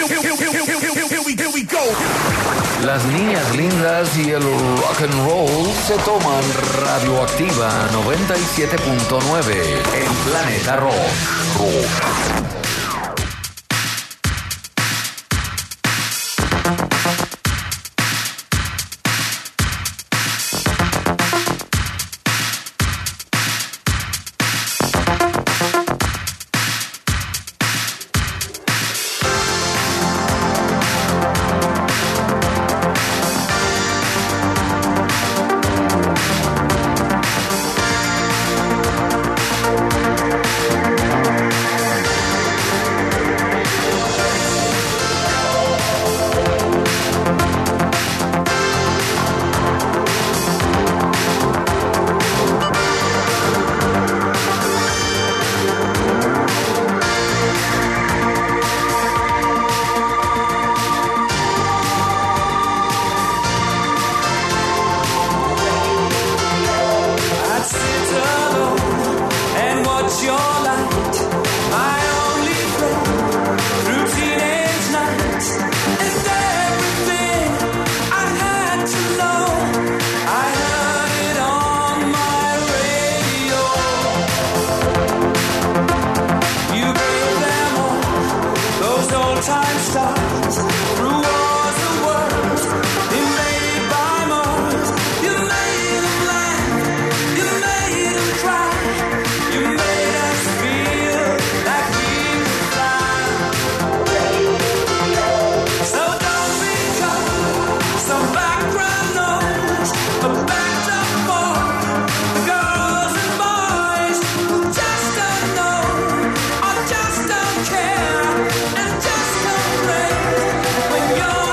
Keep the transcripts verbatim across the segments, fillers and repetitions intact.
Las niñas lindas y el rock and roll se toman Radioactiva noventa y siete punto nueve en Planeta Rock. Rock. When you're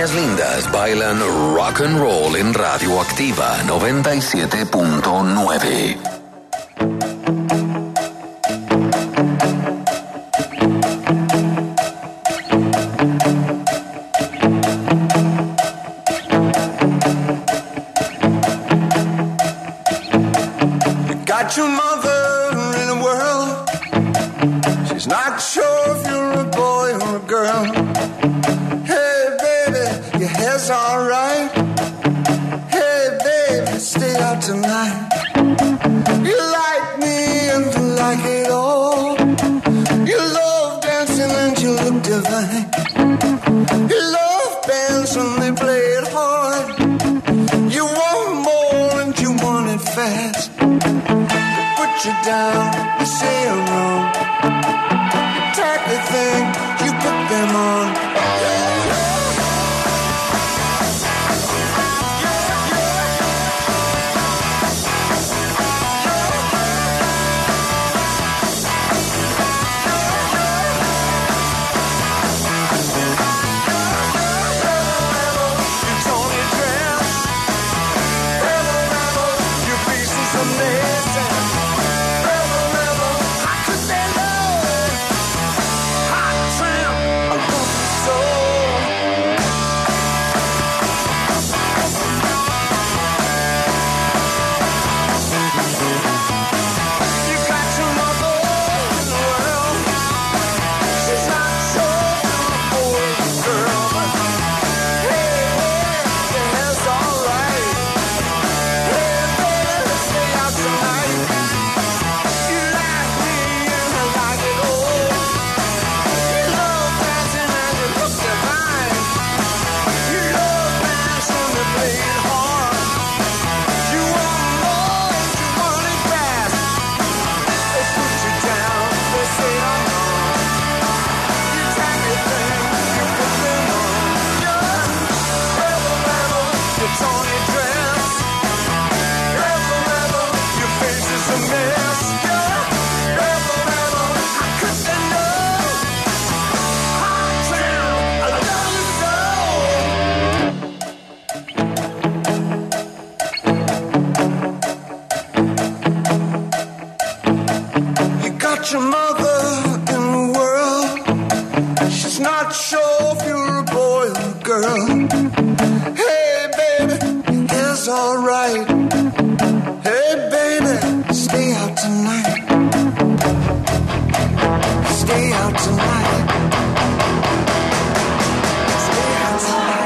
niñas lindas bailan rock and roll en Radioactiva noventa y siete punto nueve. Got your mother in a world. She's not sure if you're a boy or a girl. Hey baby, your hair's alright. Hey baby, stay out tonight. You like me and you like it all. You love dancing and you look divine. You love bands when they play it hard. You want more and you want it fast. Put you down, you say I'm wrong. You take the thing, you put them on. Your mother in the world. She's not sure if you're a boy or a girl. Hey baby, it's alright. Hey baby, stay out tonight. Stay out tonight. Stay out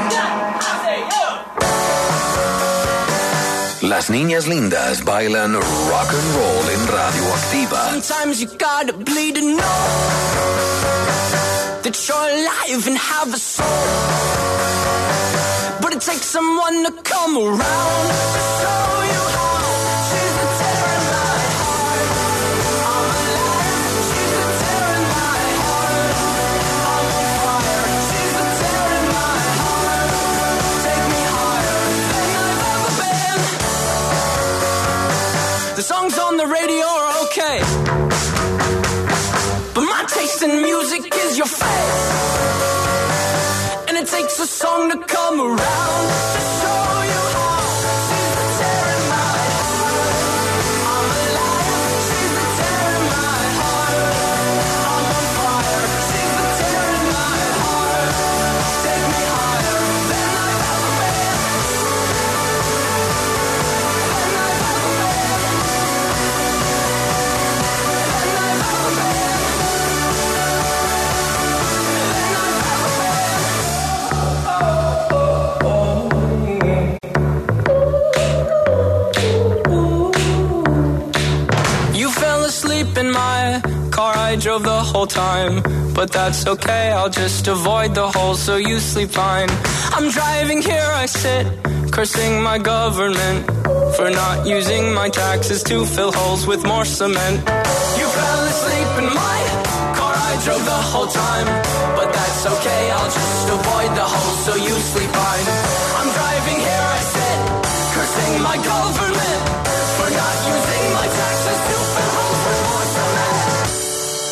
tonight. Las niñas lindas bailan rock and roll en Radioactiva. Sometimes you gotta bleed to know that you're alive and have a soul. But it takes someone to come around to show you how. She's the terror in my heart. I'm alive. She's the terror in my heart. I'm on fire. She's the terror in my heart. Take me higher than I've ever been. The songs on the radio are okay, but my taste in music is your face. And it takes a song to come around to show you how. She's the terror in my heart. I'm alive. She's the terror in my heart. I'm on fire. She's the terror in my heart. Take me higher than I've ever been. Than I've ever been. Than I've ever been. In my car I drove the whole time, but that's okay, I'll just avoid the hole so you sleep fine. I'm driving here, I sit, cursing my government for not using my taxes to fill holes with more cement. You fell asleep in my car I drove the whole time, but that's okay, I'll just avoid the hole so you sleep fine. I'm driving here, I sit, cursing my government for not using my taxes to fill holes with more cement.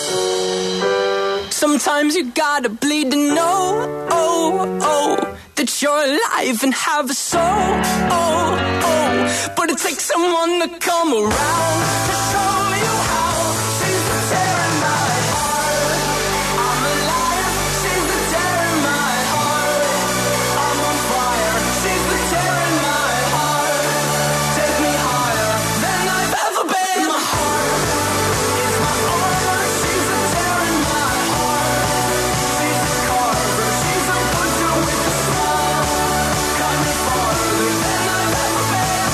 Sometimes you gotta bleed to know, oh, oh, that that you're alive and have a soul. Oh, oh, but it takes someone to come around to show you how. She's the tear in my heart. I'm alive. She's the tear in my heart. I'm on fire. She's the tear in my heart. Take me higher than I've ever been. My heart is my armor. She's the tear in my heart. She's a carver. She's a butcher with a smile. Got me farther than I've ever been.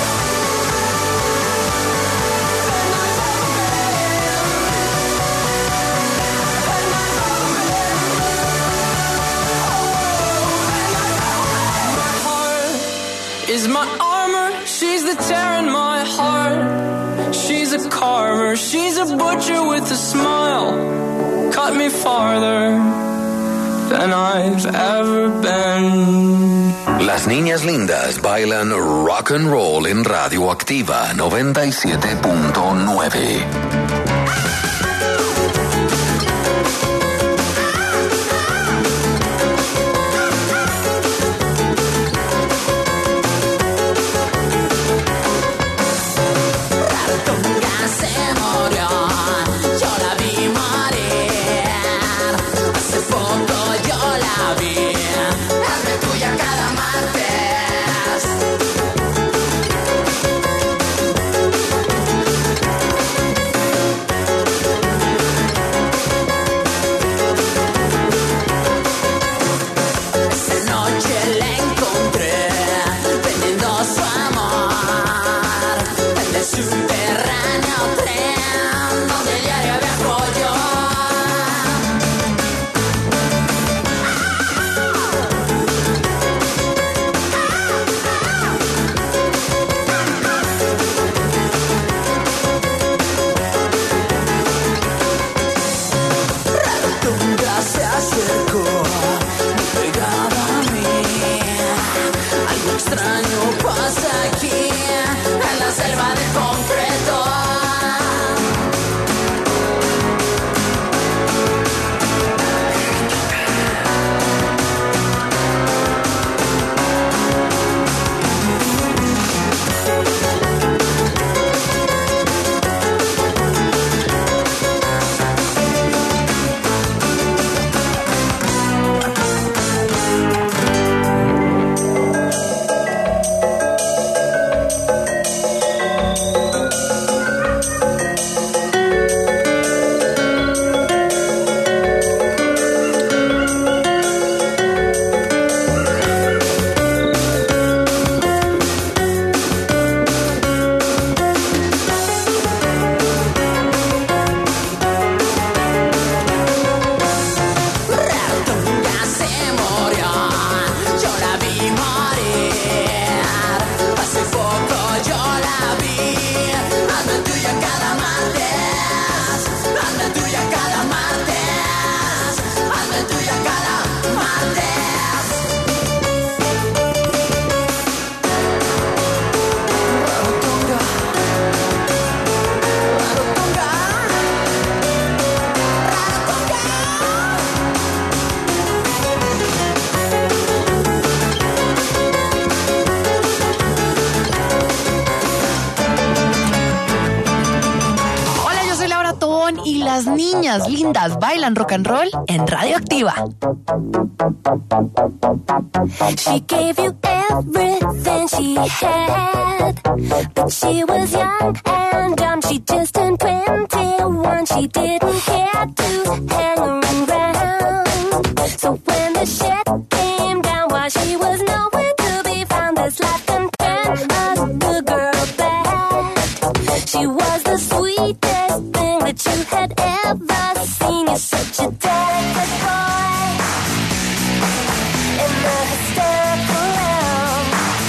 Than I've ever been. Than I've ever been. Oh, than I've ever been. My heart is my armor. She's the tear in my heart. She's a carver. She's a butcher with a smile. Cut me farther than I've ever been. Las niñas lindas bailan rock and roll en Radioactiva noventa y siete punto nueve. Ratunga se murió, yo la vi morir. Hace poco yo la vi. Hazme tuya cada martes. Esa noche la encontré vendiendo su amor en el subterráneo tren donde diario viajo yo. Ratunga se acercó muy pegada a mí. Algo extraño pasa aquí en la selva de concreto. Ratunga se murió, yo la vi morir. Hace poco yo la vi. Hazme tuya cada martes. Hazme tuya cada martes. Hazme tuya cada martes. Ratunga. Ratunga. Hola, yo soy Laura Tobón y las niñas lindas bailan rock and roll en Radioactiva. She gave you everything she had, but she was young and dumb. She just turned twenty-one. She didn't care to hang around. So when the shit came down, while she was nowhere to be found, this life can turn a good girl bad. She was the sweetest thing that you had ever seen. You're such a delicate boy in the hysterical realm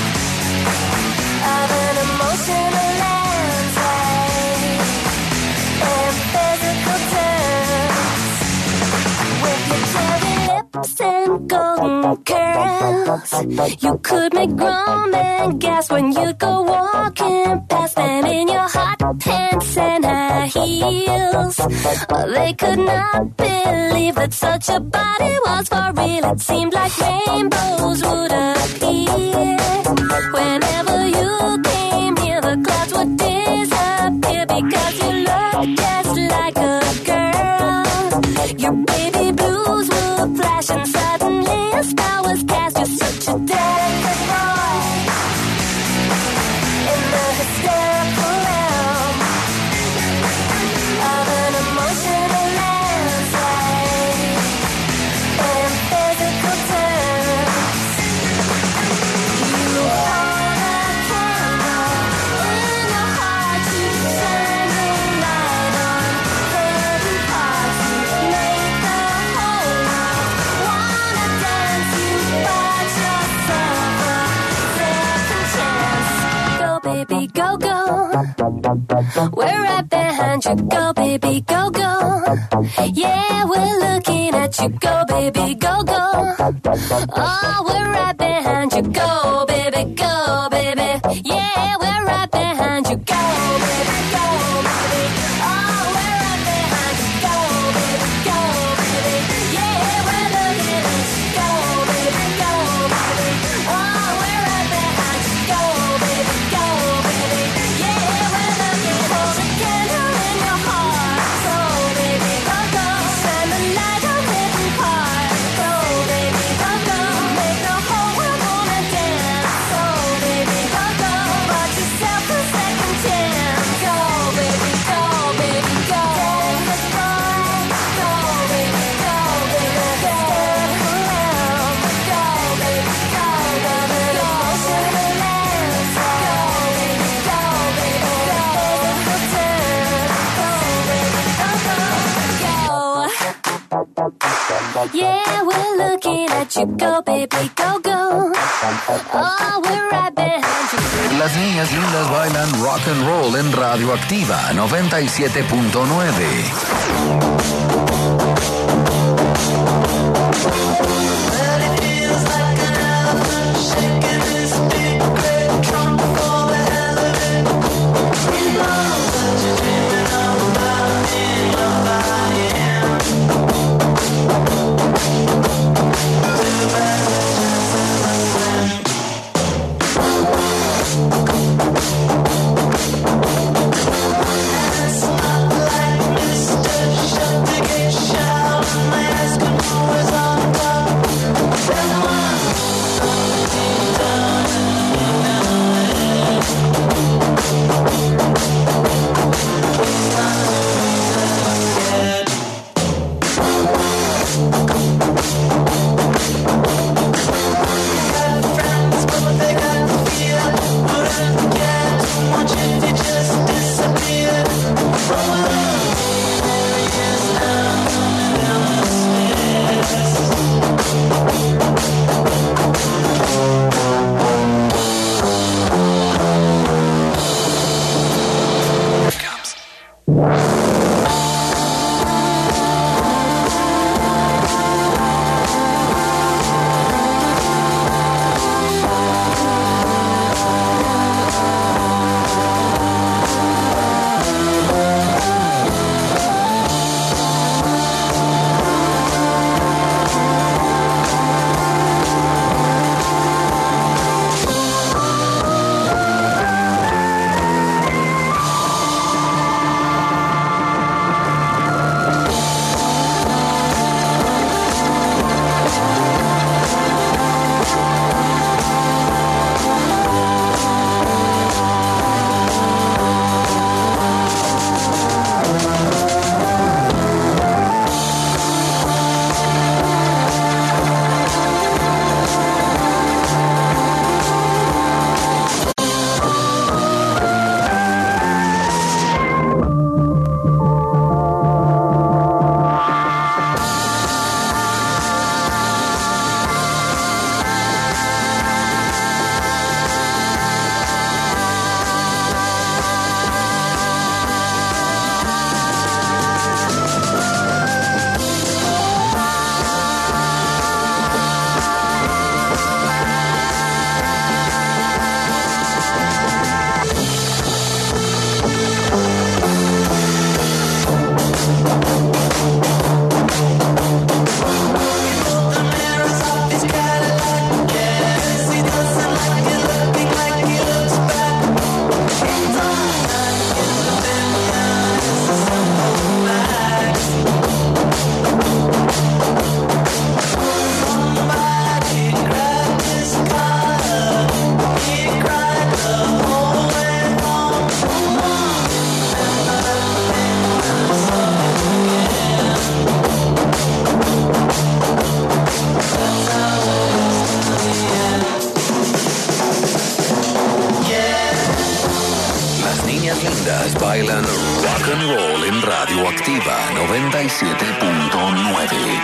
of an emotional landscape and physical terms. With your cherry lips and golden curls, you could make grown men gasp when you go walking past them in your hot pants and high heels. They could not believe that such a body was for real. It seemed like rainbows would appear. Whenever you came near, the clouds would disappear because you looked just like a girl. Your baby blues would flash and suddenly a spell was cast. You're such a delicate boy in the hysterical realm of an emotional landscape in physical terms. You hold a candle in your heart to shine the light on hidden parts. You make the whole world wanna dance. You bought yourself a second chance. Go, baby, go, go. We're right behind you. Go, baby, go, go. Yeah, we're looking at you. Go, baby, go, go. Oh, we're right behind you. Go, baby, go, baby. Yeah, we're right behind you. Go, baby, go, baby. Oh, we're right behind you. Go, baby, go, baby. Yeah, we're looking at you. Go, baby, go, baby. Oh, we're right behind you. Go, baby, go, baby. Yeah, we're looking. Hold a candle in your heart. Go, baby, go, go. Shine the light on hidden parts. Go, baby, go, go. Make the whole world wanna dance. Go, baby, go, go. Bought yourself a second chance. Go, baby, go, baby, go. Delicate boy. Go, baby, go, baby, go. Around. Go, baby, go, baby, go. Emotional landscape. Go, baby, go, baby, go. Physical turn. Go, baby, go, go, go. Yeah, we're looking at you. Go, baby, go, go. Oh, we're right behind you. Las niñas lindas bailan rock and roll en Radioactiva noventa y siete punto nueve. It's not like Mister Shut to get shot. lindas bailan rock and roll en Radioactiva noventa y siete punto nueve.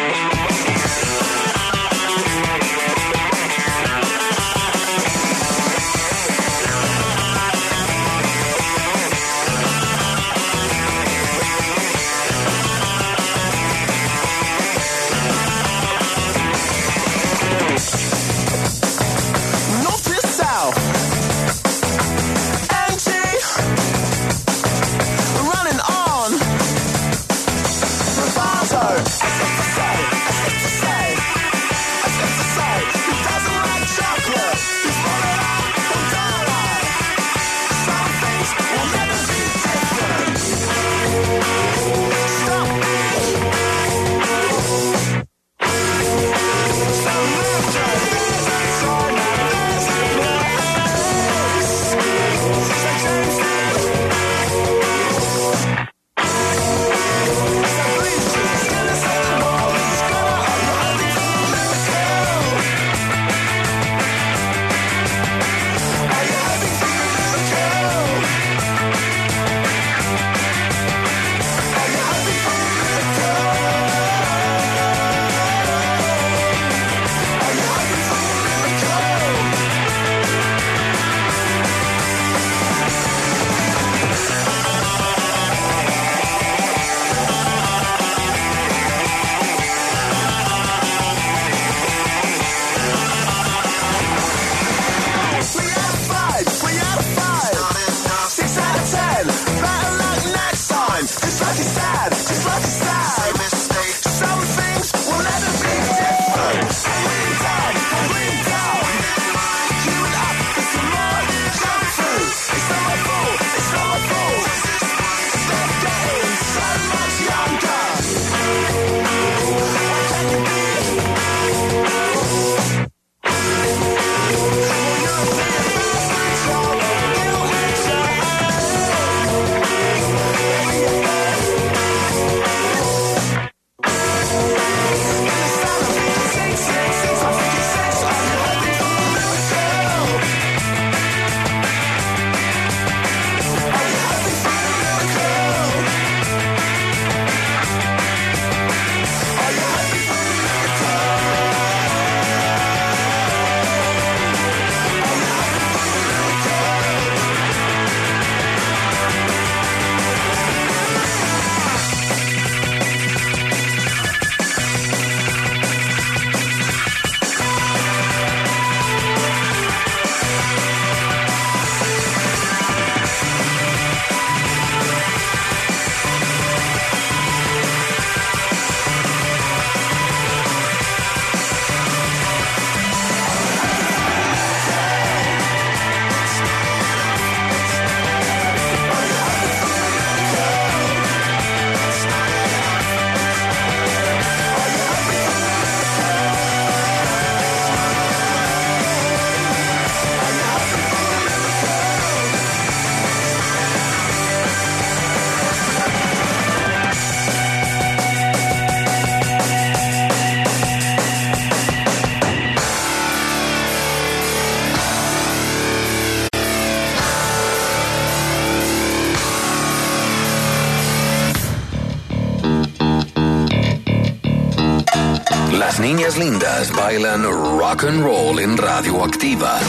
Las niñas lindas bailan rock and roll en Radioactiva.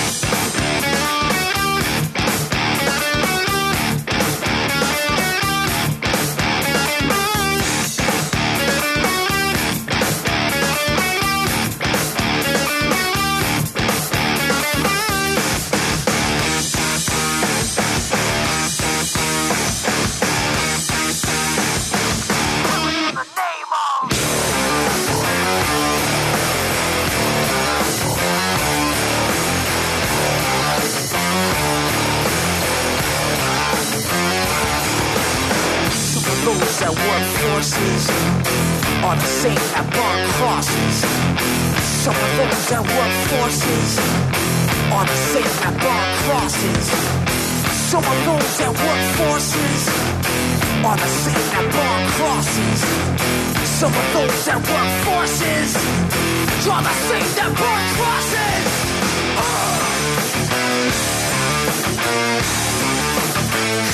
That work forces are the same that burn crosses. Some of those that work forces are the same that burn crosses. Some of those that work forces are the same that burn crosses. Some of those that work forces are the same that burn crosses. Uh.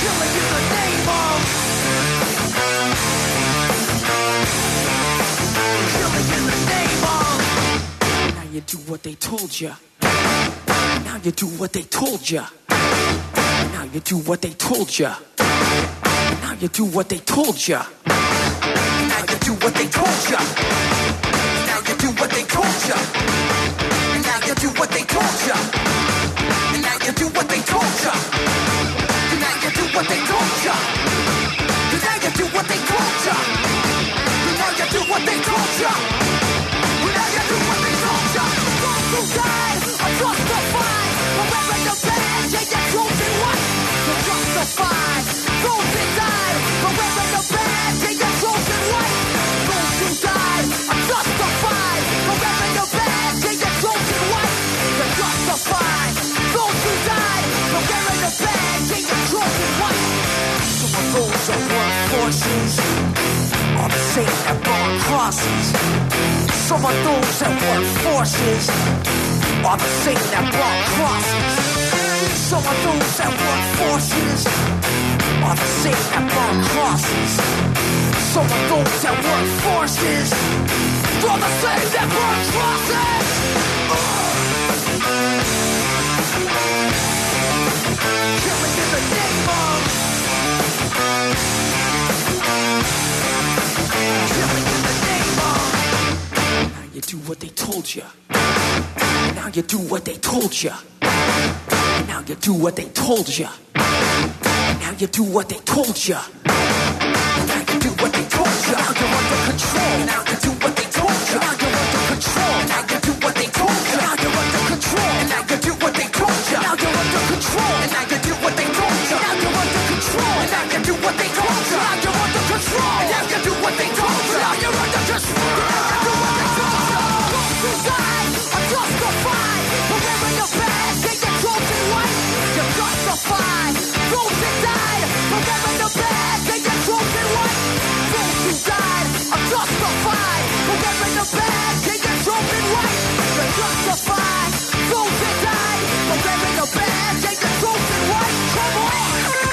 what they told ya. Now you do what they told ya. Now you do what they told ya. Now you do what they told ya. Now you do what they told ya. Now you do what they told ya. Now you do what they told ya. Now you do what they told ya. Now you do what they told ya. Now you do what they told ya. Now you do what they told ya. Now you do what they told ya. Those who died are justified. Forever the bad, yeah, you're chosen one. You're justified. Those who died, forever the bad, yeah, you're chosen one. Those who died are justified. Forever the bad, yeah, you're chosen one. You're justified. Those who died, forever the bad, yeah, you're chosen one. Some of those that work forces are the same that burn crosses. Some of those that work forces are the same that burn crosses. Some of those that work forces are the same that burn crosses. Some of those that work forces are the same that burn crosses. Killing in the name of. Killing in the name of. Now you do what they told ya. Now you do what they told ya. Now you do what they told ya. Now you do what they told ya. Now you do what they told ya. Now you're under control. Now you do what they told ya. Now you're under control. Now you do what they told ya. Now you're under control. Now you do what they told ya. Now you're under control. Now you do what they told ya. Now you're under control. Now you do what they told ya. Now you're under control. Now you do what they told ya. Now you're under control. Now you do what they told ya. Those who died are justified. Forever the bad, yeah, you're chosen one. You're justified. Those who died, forever the bad, yeah, you're chosen one. Those who died are justified. Forever the bad, yeah, you're chosen one. You're justified. Those who died, forever the bad, yeah, you're chosen one. Come on.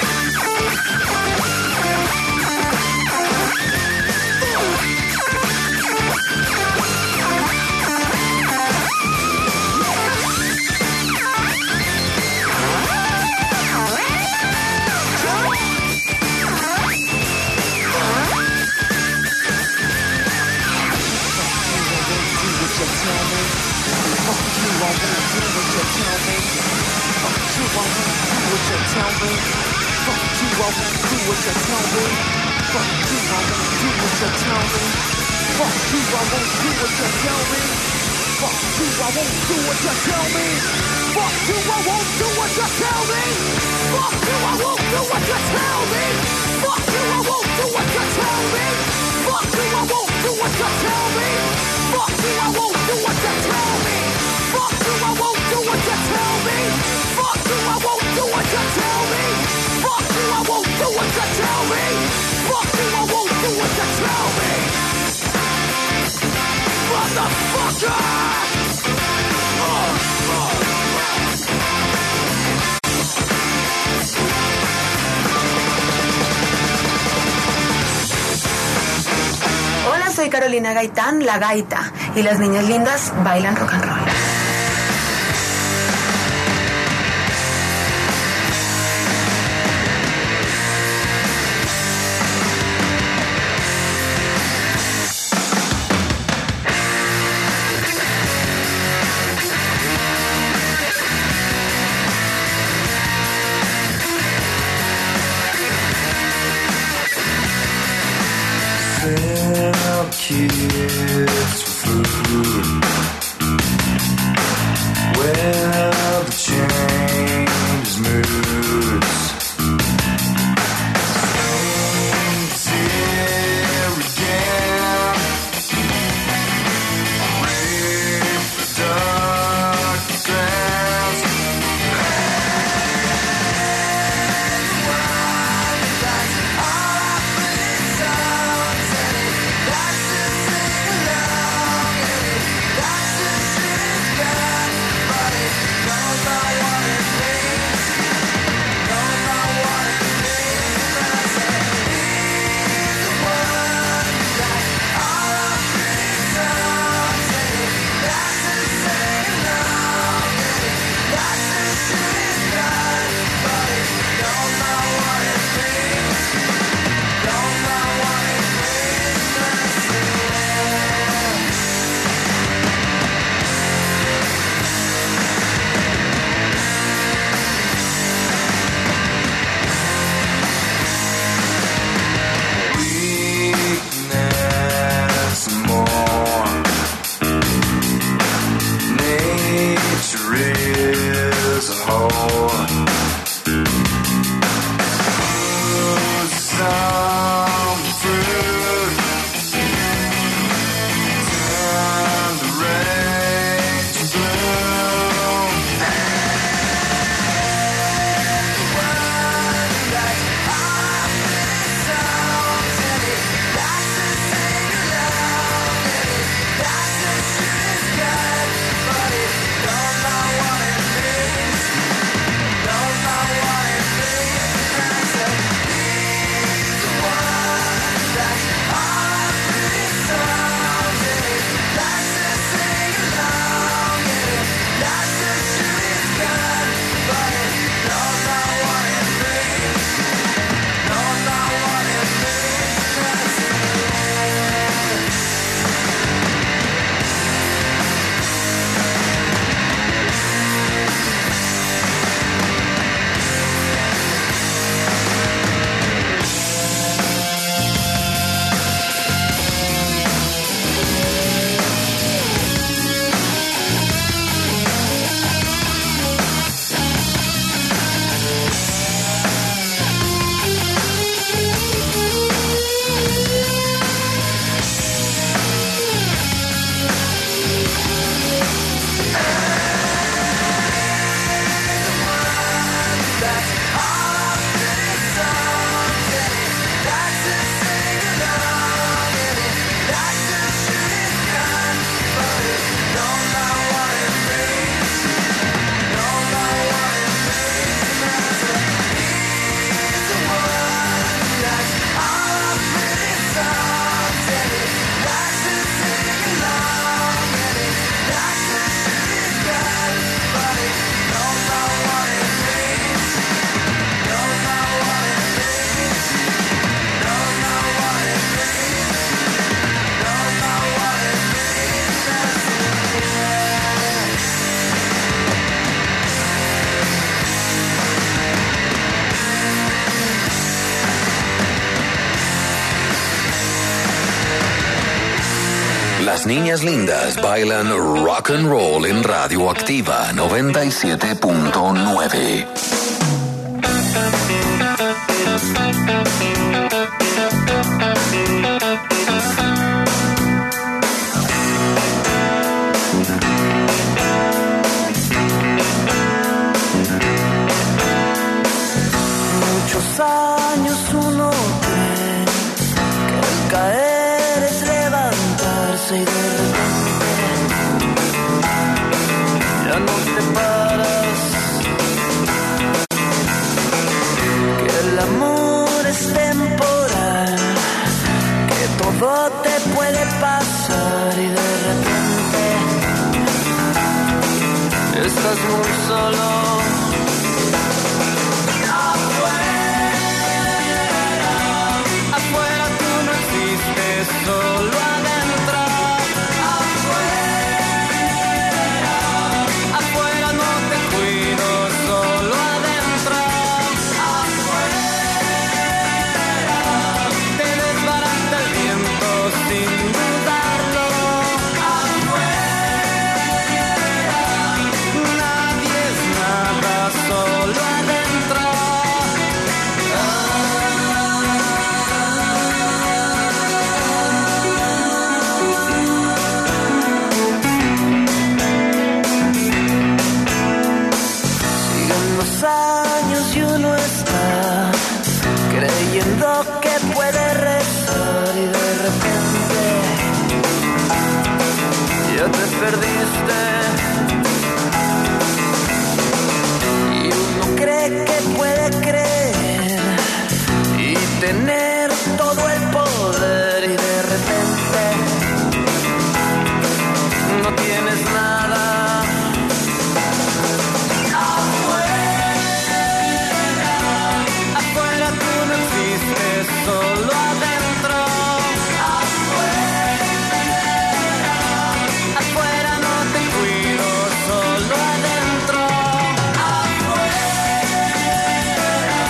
Hola, soy Carolina Gaitán, la gaita, y las niñas lindas bailan rock and roll. Kids for food. Well, the change moods. Saints here again. Rape the dark grass. Don't Las niñas lindas bailan rock and roll en Radioactiva noventa y siete punto nueve. Muchos años uno cree que el caer es levantarse y de repente ya no te paras, que el amor es temporal, que todo te puede pasar y de repente estás muy solo. Solo adentro, afuera, afuera no te cuido, solo adentro, afuera, te desbarata el viento sin dudarlo, afuera, nadie es nada, solo adentro. Años y uno está creyendo que puede rezar y de repente ya te perdiste y uno cree que puede creer y tener todo el poder y de repente no tienes nada. Solo adentro, afuera, afuera no te cuido, solo adentro, afuera,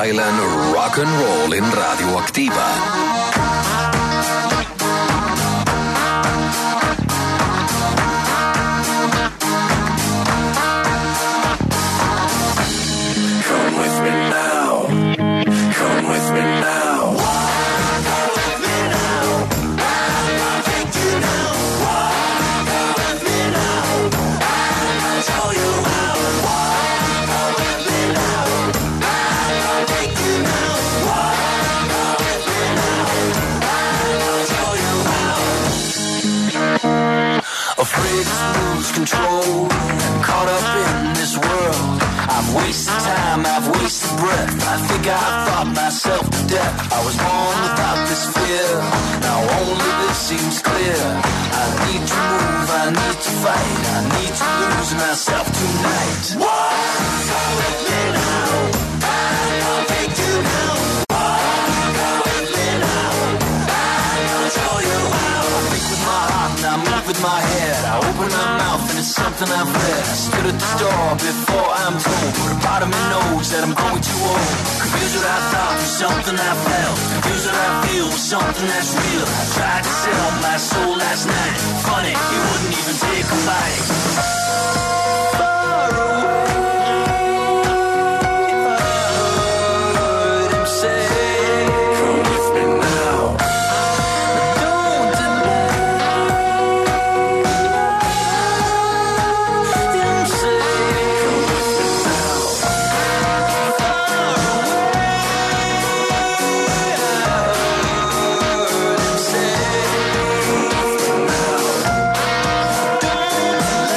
bailan rock and roll en Radioactiva. Afraid to lose control, caught up in this world. I've wasted time, I've wasted breath. I think I thought myself to death. I was born without this fear, now only this seems clear. I need to move, I need to fight, I need to lose myself tonight. Walk with me now, I'll take you now. Walk with me now, I'll control you how. I think with my heart and I move with my head. I open my mouth and it's something I've read. I stood at the door before I'm told, but a part of me knows that I'm going too old. Confused what I thought was something I felt, confused what I feel was something that's real. I tried to sell my soul last night. Funny, he wouldn't even take a bite. Far away, I heard him say, come with me now. Don't deny him, say, come with me now. Far away, I heard him say, come with me now. Don't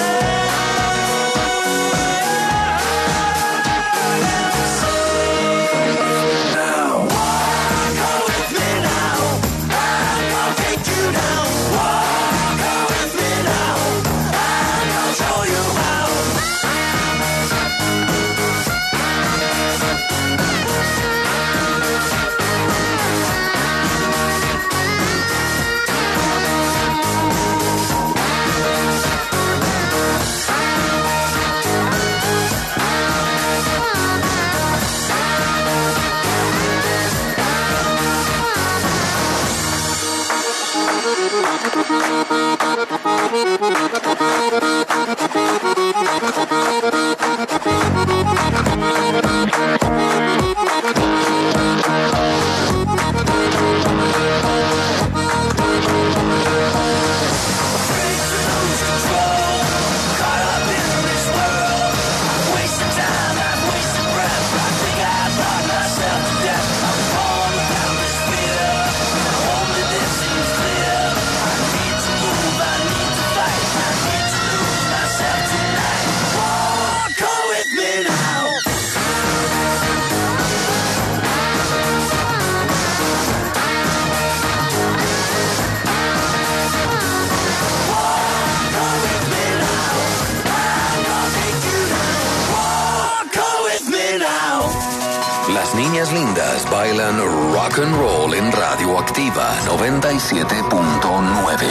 Las niñas lindas bailan rock and roll en Radioactiva noventa y siete punto nueve.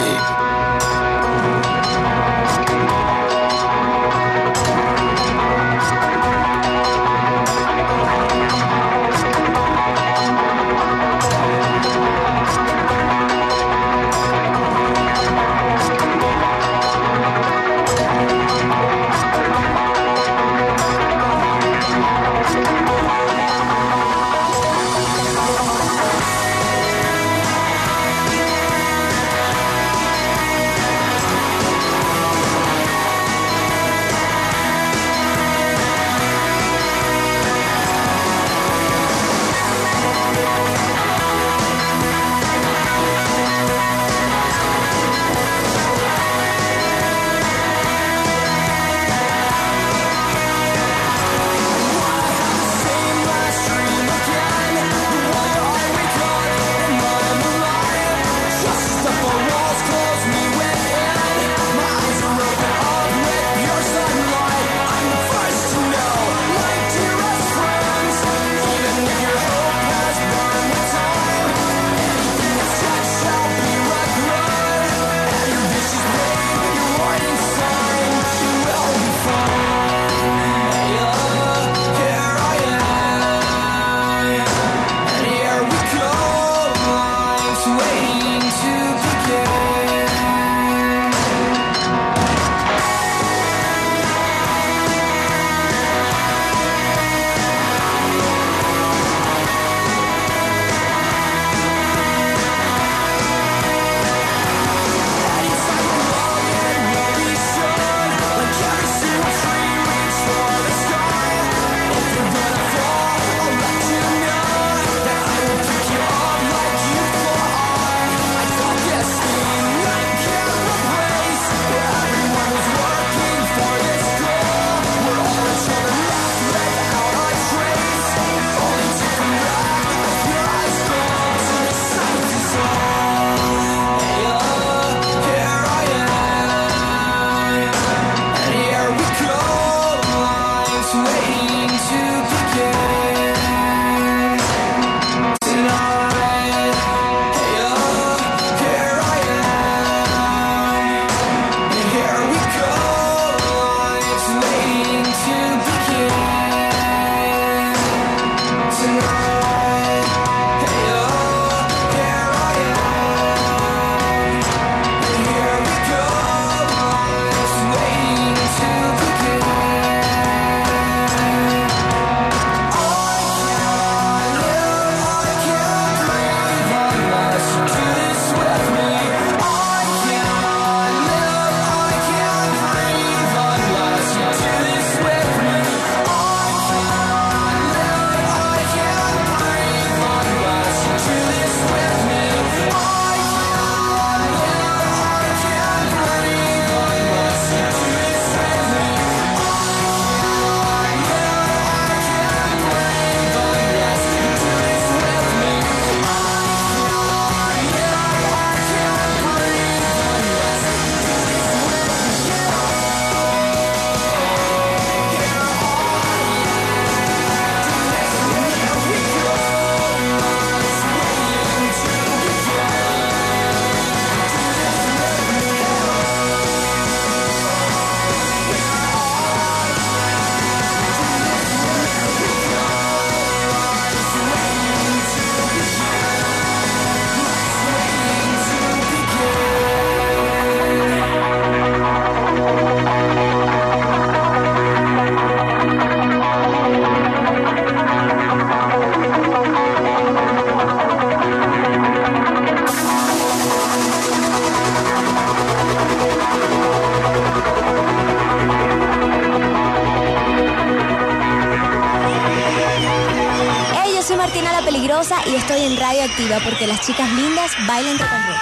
Rosa y estoy en Radio Activa porque las chicas lindas bailan rock and roll.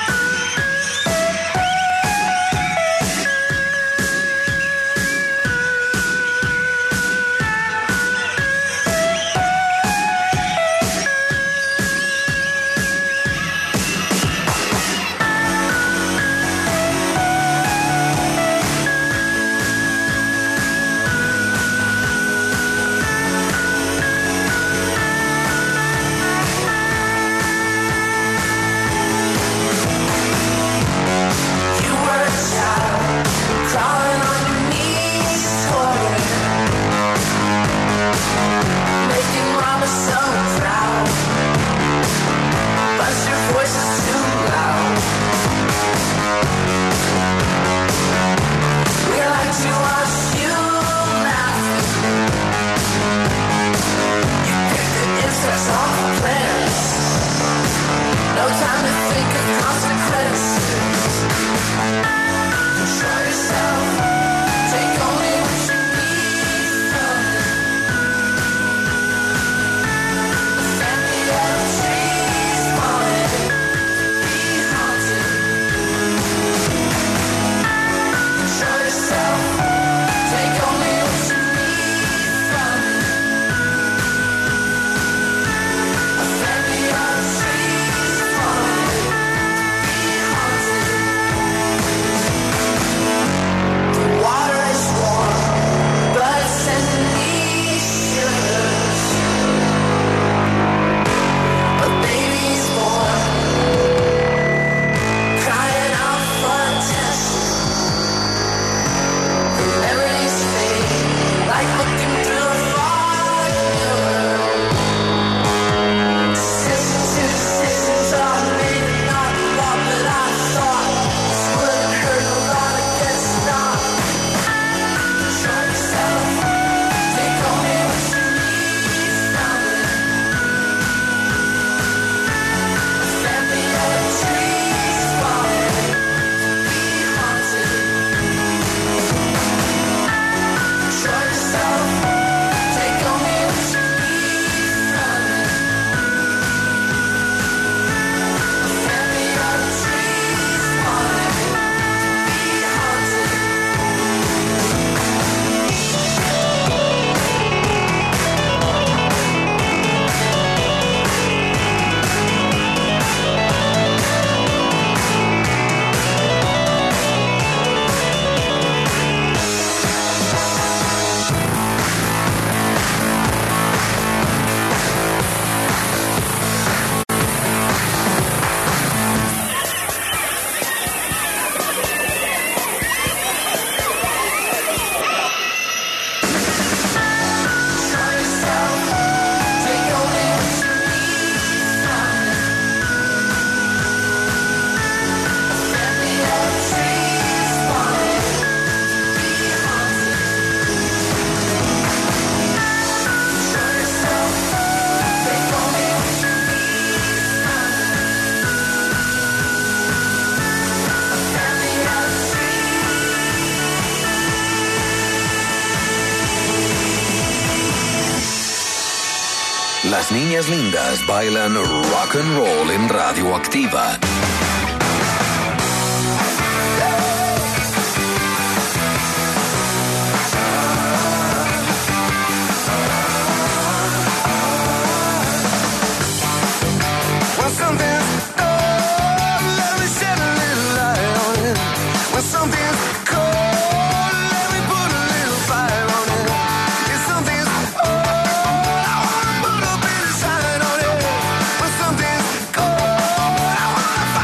Las niñas lindas bailan rock and roll en Radioactiva. Fire.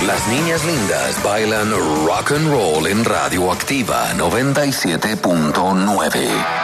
Las niñas lindas bailan rock and roll en Radioactiva noventa y siete punto nueve.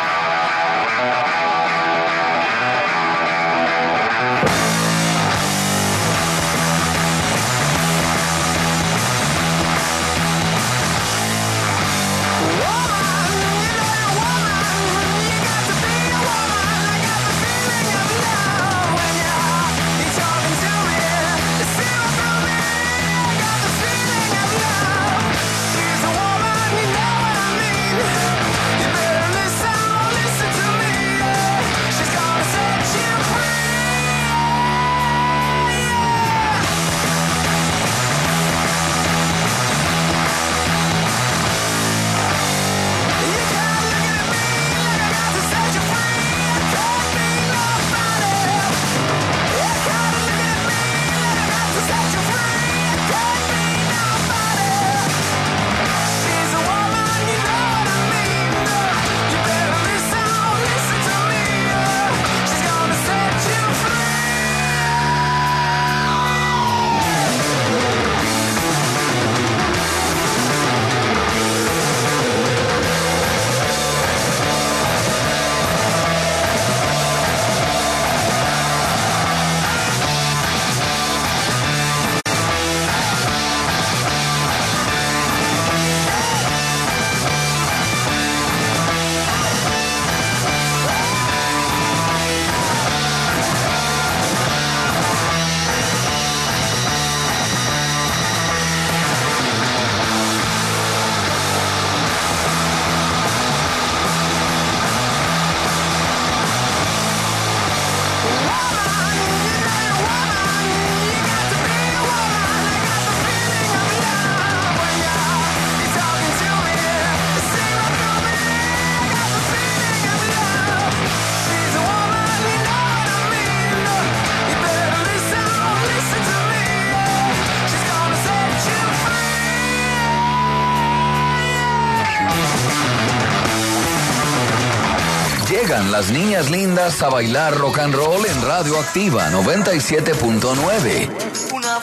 Llegan las niñas lindas a bailar rock and roll en Radioactiva noventa y siete punto nueve. Una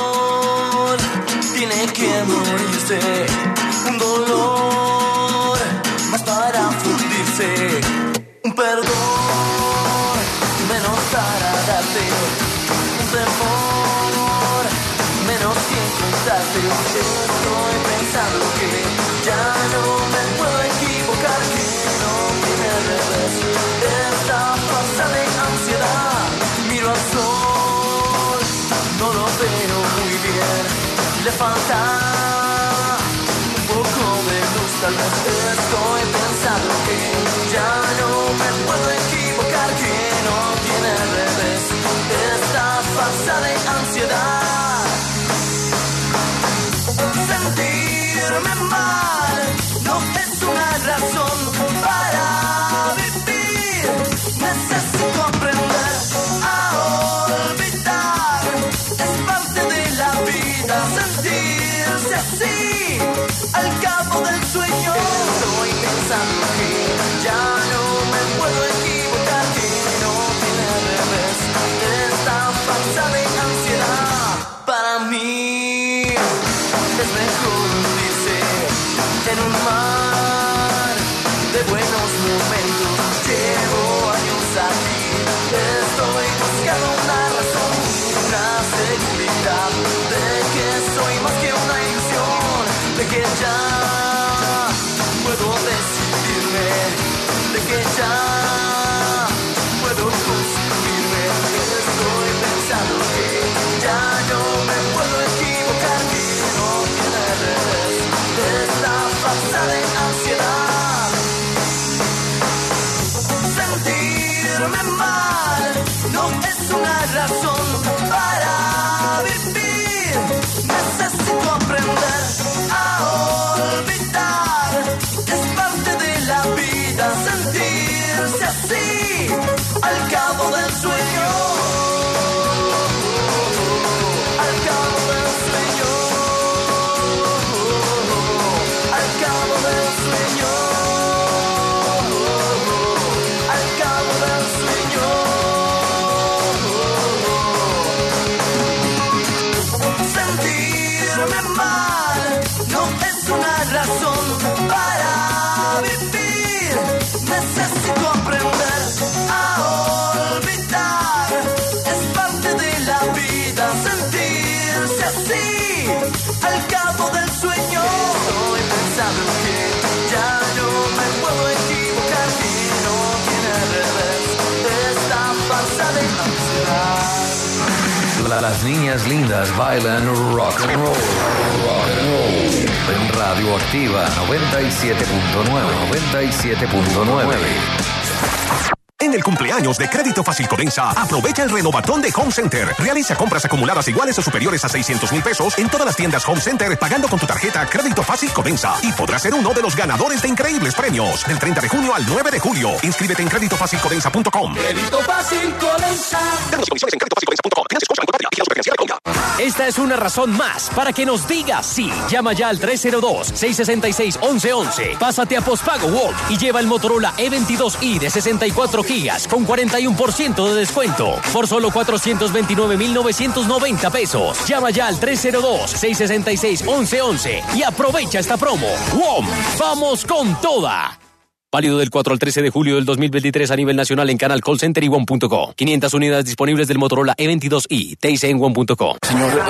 flor tiene que morirse, un dolor más para fundirse, un perdón menos para darte, un temor menos que encontrarte. Estoy pensando que ya no me puedo equivocar, que no tiene revés esta falsa de ansiedad. Miro al sol, no lo veo muy bien, le falta un poco de luz, tal vez. Estoy pensando que ya no me puedo equivocar, que no tiene revés esta falsa de ansiedad. Sentirme mal no es una razón para vivir. Necesito aprender a olvidar, es parte de la vida sentirse así al cabo del sueño. Estoy pensando que ya no me puedo equivocar, que no tiene revés esta falsa de ansiedad. Para mí es mejor hundirse en un mar de buenos momentos. Llevo años aquí, estoy buscando una razón, una seguridad de que soy más que una ilusión, de que ya puedo decidirme, de que ya puedo construirme. Estoy pensando que ya no me puedo equivocar, que no tiene revés esta falsa de ansiedad. Sentirme mal no es una razón para vivir. Necesito aprender a olvidar, es parte de la vida sentirse razón para vivir. Necesito aprender a olvidar. Es parte de la vida sentirse así. Al cabo del sueño estoy pensando que ya no me puedo equivocar, que no tiene revés esta farsa de ansiedad. Las niñas lindas bailan rock and roll. Rock and roll. En Radioactiva noventa y siete punto nueve. noventa y siete punto nueve. En el cumpleaños de Crédito Fácil Codensa, aprovecha el renovatón de Home Center. Realiza compras acumuladas iguales o superiores a seiscientos mil pesos en todas las tiendas Home Center pagando con tu tarjeta Crédito Fácil Codensa y podrás ser uno de los ganadores de increíbles premios. Del treinta de junio al nueve de julio. Inscríbete en crédito fácil codensa punto com. Crédito Fácil Codensa. Términos y condiciones en crédito fácil codensa punto com. Financiación bancaria. Vigilados Superfinanciera de Colombia. Esta es una razón más para que nos digas sí. Llama ya al tres cero dos, seis seis seis, once once. Pásate a Postpago World y lleva el Motorola E veintidós i de sesenta y cuatro gigas con cuarenta y uno por ciento de descuento por solo cuatrocientos veintinueve mil novecientos noventa pesos. Llama ya al tres cero dos, seis seis seis, once once y aprovecha esta promo. W O M, ¡vamos con toda! Válido del cuatro al trece de julio del dos mil veintitrés a nivel nacional en Canal Call Center y W O M punto co. quinientas unidades disponibles del Motorola E veintidós i. T I C en W O M punto co. Señor,